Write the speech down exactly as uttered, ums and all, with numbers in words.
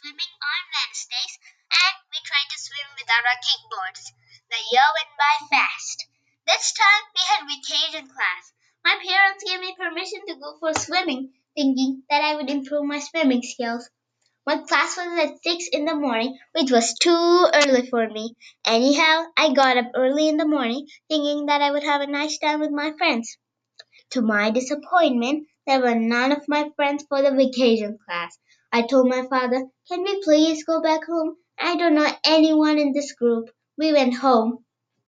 swimming on Wednesdays, and we tried to swim without our kickboards. The year went by fast. This time we had vacation class. My parents gave me permission to go for swimming, thinking that I would improve my swimming skills. My class was at six in the morning, which was too early for me. Anyhow, I got up early in the morning, thinking that I would have a nice time with my friends. To my disappointment, there were none of my friends for the vacation class. I told my father, "Can we please go back home? I don't know anyone in this group." We went home.